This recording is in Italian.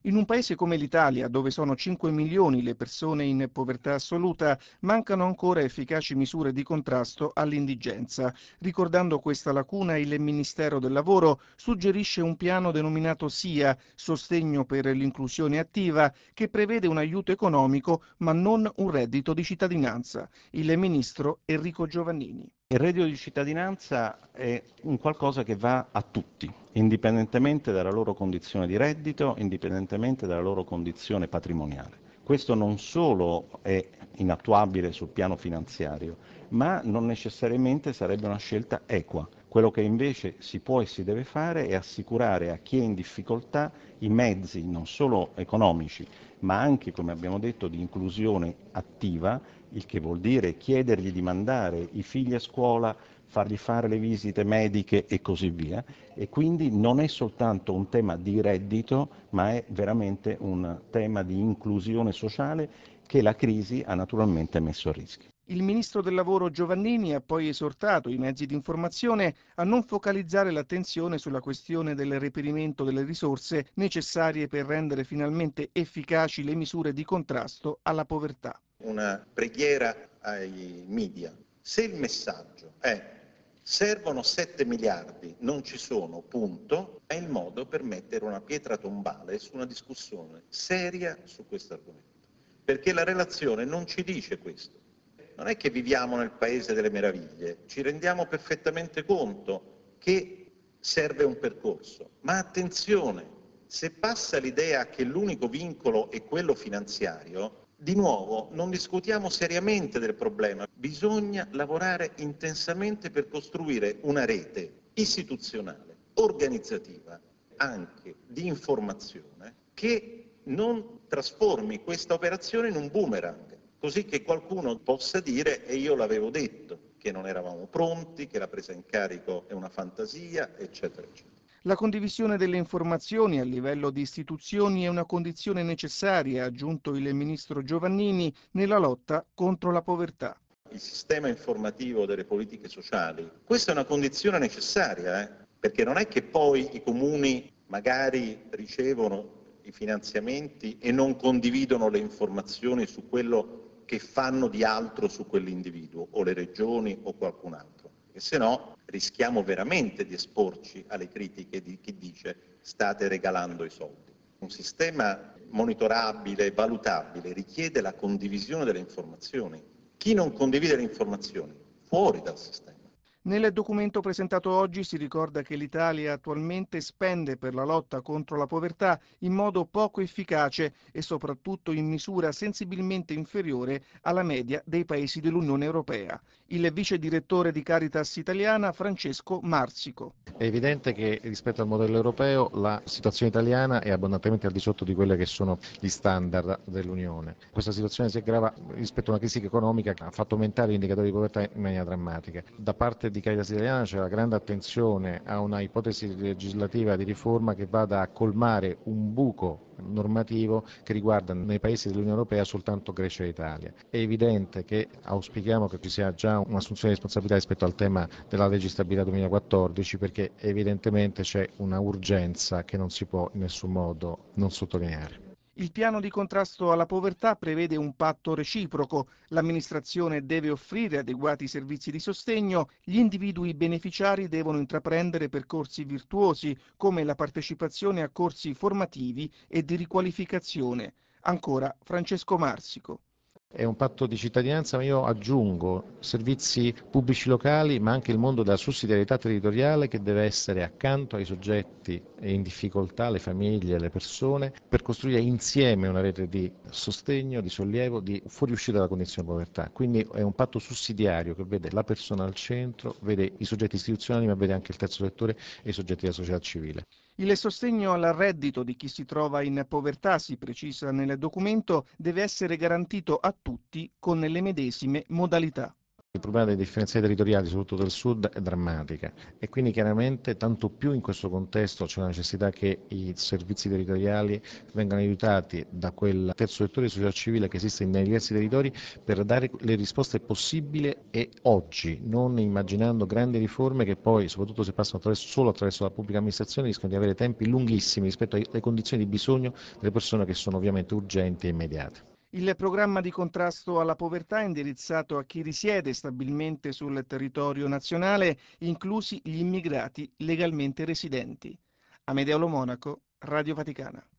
In un paese come l'Italia, dove sono 5 milioni le persone in povertà assoluta, mancano ancora efficaci misure di contrasto all'indigenza. Ricordando questa lacuna, il Ministero del Lavoro suggerisce un piano denominato SIA, Sostegno per l'inclusione attiva, che prevede un aiuto economico ma non un reddito di cittadinanza. Il ministro Enrico Giovannini. Il reddito di cittadinanza è un qualcosa che va a tutti, indipendentemente dalla loro condizione di reddito, indipendentemente dalla loro condizione patrimoniale. Questo non solo è inattuabile sul piano finanziario, ma non necessariamente sarebbe una scelta equa. Quello che invece si può e si deve fare è assicurare a chi è in difficoltà i mezzi non solo economici, ma anche, come abbiamo detto, di inclusione attiva, il che vuol dire chiedergli di mandare i figli a scuola, fargli fare le visite mediche e così via. E quindi non è soltanto un tema di reddito, ma è veramente un tema di inclusione sociale che la crisi ha naturalmente messo a rischio. Il ministro del Lavoro Giovannini ha poi esortato i mezzi di informazione a non focalizzare l'attenzione sulla questione del reperimento delle risorse necessarie per rendere finalmente efficaci le misure di contrasto alla povertà. Una preghiera ai media. Se il messaggio è servono 7 miliardi, non ci sono, punto, è il modo per mettere una pietra tombale su una discussione seria su questo argomento. Perché la relazione non ci dice questo. Non è che viviamo nel paese delle meraviglie, ci rendiamo perfettamente conto che serve un percorso. Ma attenzione, se passa l'idea che l'unico vincolo è quello finanziario, di nuovo non discutiamo seriamente del problema. Bisogna lavorare intensamente per costruire una rete istituzionale, organizzativa, anche di informazione, che non trasformi questa operazione in un boomerang. Così che qualcuno possa dire e io l'avevo detto, che non eravamo pronti, che la presa in carico è una fantasia, eccetera, eccetera. La condivisione delle informazioni a livello di istituzioni è una condizione necessaria, ha aggiunto il ministro Giovannini, nella lotta contro la povertà. Il sistema informativo delle politiche sociali, questa è una condizione necessaria, perché non è che poi i comuni magari ricevono i finanziamenti e non condividono le informazioni su quello che fanno di altro su quell'individuo, o le regioni o qualcun altro, perché se no rischiamo veramente di esporci alle critiche di chi dice state regalando i soldi. Un sistema monitorabile, valutabile, richiede la condivisione delle informazioni. Chi non condivide le informazioni, fuori dal sistema. Nel documento presentato oggi si ricorda che l'Italia attualmente spende per la lotta contro la povertà in modo poco efficace e soprattutto in misura sensibilmente inferiore alla media dei paesi dell'Unione Europea. Il vice direttore di Caritas Italiana Francesco Marsico. È evidente che rispetto al modello europeo la situazione italiana è abbondantemente al di sotto di quelli che sono gli standard dell'Unione. Questa situazione si aggrava rispetto a una crisi economica che ha fatto aumentare gli indicatori di povertà in maniera drammatica. Da parte di Caritas Italiana c'è la grande attenzione a una ipotesi legislativa di riforma che vada a colmare un buco normativo che riguarda nei paesi dell'Unione Europea soltanto Grecia e Italia. È evidente che auspichiamo che ci sia già un'assunzione di responsabilità rispetto al tema della legge di stabilità 2014 perché evidentemente c'è una urgenza che non si può in nessun modo non sottolineare. Il piano di contrasto alla povertà prevede un patto reciproco. L'amministrazione deve offrire adeguati servizi di sostegno, gli individui beneficiari devono intraprendere percorsi virtuosi come la partecipazione a corsi formativi e di riqualificazione. Ancora Francesco Marsico. È un patto di cittadinanza, ma io aggiungo servizi pubblici locali, ma anche il mondo della sussidiarietà territoriale che deve essere accanto ai soggetti in difficoltà, le famiglie, le persone, per costruire insieme una rete di sostegno, di sollievo, di fuoriuscita dalla condizione di povertà. Quindi è un patto sussidiario che vede la persona al centro, vede i soggetti istituzionali, ma vede anche il terzo settore e i soggetti della società civile. Il sostegno al reddito di chi si trova in povertà, si precisa nel documento, deve essere garantito a tutti con le medesime modalità. Il problema dei differenziali territoriali, soprattutto del sud, è drammatica e quindi chiaramente tanto più in questo contesto c'è la necessità che i servizi territoriali vengano aiutati da quel terzo settore di società civile che esiste nei diversi territori per dare le risposte possibili e oggi, non immaginando grandi riforme che poi, soprattutto se passano solo attraverso la pubblica amministrazione, rischiano di avere tempi lunghissimi rispetto alle condizioni di bisogno delle persone che sono ovviamente urgenti e immediate. Il programma di contrasto alla povertà è indirizzato a chi risiede stabilmente sul territorio nazionale, inclusi gli immigrati legalmente residenti. Amedeo Lo Monaco, Radio Vaticana.